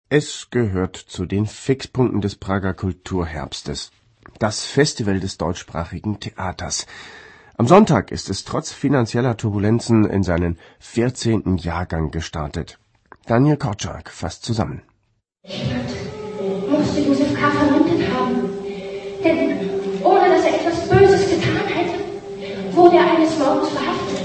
Es gehört zu den Fixpunkten des Prager Kulturherbstes. Das Festival des deutschsprachigen Theaters. Am Sonntag ist es trotz finanzieller Turbulenzen in seinen 14. Jahrgang gestartet. Daniel Korczak fasst zusammen. Musste Josef K. verwundet haben. Denn ohne dass er etwas Böses getan hätte, wurde er eines Morgens verhaftet.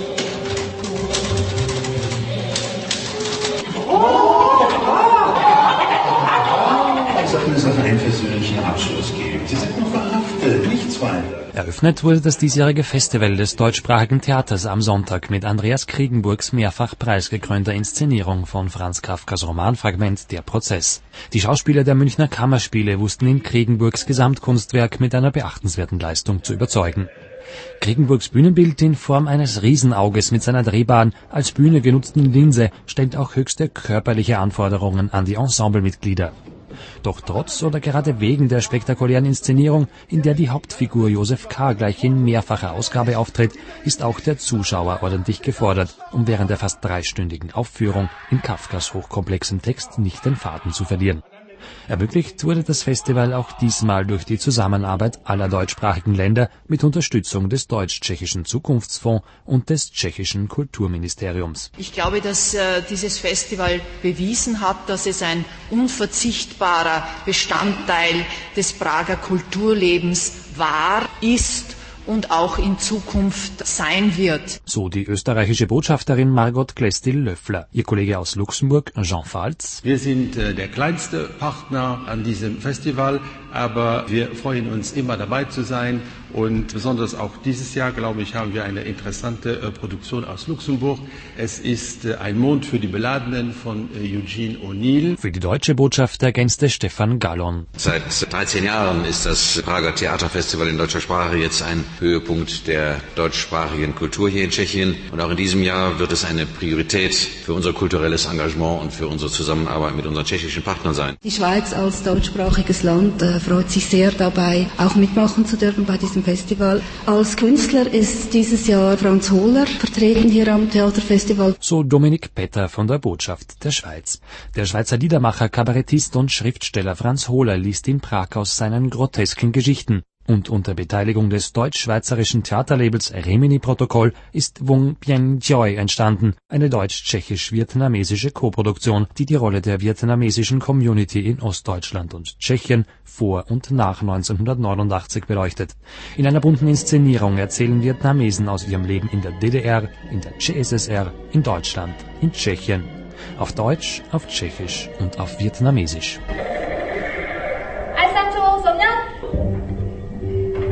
Sollten es einen persönlichen Abschluss geben. Sie sind noch verhaftet, nichts weiter. Eröffnet wurde das diesjährige Festival des deutschsprachigen Theaters am Sonntag mit Andreas Kriegenburgs mehrfach preisgekrönter Inszenierung von Franz Kafkas Romanfragment Der Prozess. Die Schauspieler der Münchner Kammerspiele wussten in Kriegenburgs Gesamtkunstwerk mit einer beachtenswerten Leistung zu überzeugen. Kriegenburgs Bühnenbild in Form eines Riesenauges mit seiner drehbaren, als Bühne genutzten Linse stellt auch höchste körperliche Anforderungen an die Ensemblemitglieder. Doch trotz oder gerade wegen der spektakulären Inszenierung, in der die Hauptfigur Josef K. gleich in mehrfacher Ausgabe auftritt, ist auch der Zuschauer ordentlich gefordert, um während der fast 3-stündigen Aufführung in Kafkas hochkomplexem Text nicht den Faden zu verlieren. Ermöglicht wurde das Festival auch diesmal durch die Zusammenarbeit aller deutschsprachigen Länder mit Unterstützung des Deutsch-Tschechischen Zukunftsfonds und des tschechischen Kulturministeriums. Ich glaube, dass dieses Festival bewiesen hat, dass es ein unverzichtbarer Bestandteil des Prager Kulturlebens war, ist und auch in Zukunft sein wird. So die österreichische Botschafterin Margot Klestil-Löffler. Ihr Kollege aus Luxemburg, Jean Falz. Wir sind der kleinste Partner an diesem Festival, aber wir freuen uns immer dabei zu sein und besonders auch dieses Jahr, glaube ich, haben wir eine interessante Produktion aus Luxemburg. Es ist Ein Mond für die Beladenen von Eugene O'Neill. Für die deutsche Botschaft ergänzte Stefan Gallon. Seit 13 Jahren ist das Prager Theaterfestival in deutscher Sprache jetzt ein Höhepunkt der deutschsprachigen Kultur hier in Tschechien. Und auch in diesem Jahr wird es eine Priorität für unser kulturelles Engagement und für unsere Zusammenarbeit mit unseren tschechischen Partnern sein. Die Schweiz als deutschsprachiges Land freut sich sehr dabei, auch mitmachen zu dürfen bei diesem Festival. Als Künstler ist dieses Jahr Franz Hohler vertreten hier am Theaterfestival. So Dominik Petter von der Botschaft der Schweiz. Der Schweizer Liedermacher, Kabarettist und Schriftsteller Franz Hohler liest in Prag aus seinen grotesken Geschichten. Und unter Beteiligung des deutsch-schweizerischen Theaterlabels Remini-Protokoll ist Vung Bien Joy entstanden, eine deutsch-tschechisch-vietnamesische Koproduktion, die die Rolle der vietnamesischen Community in Ostdeutschland und Tschechien vor und nach 1989 beleuchtet. In einer bunten Inszenierung erzählen Vietnamesen aus ihrem Leben in der DDR, in der CSSR, in Deutschland, in Tschechien. Auf Deutsch, auf Tschechisch und auf Vietnamesisch.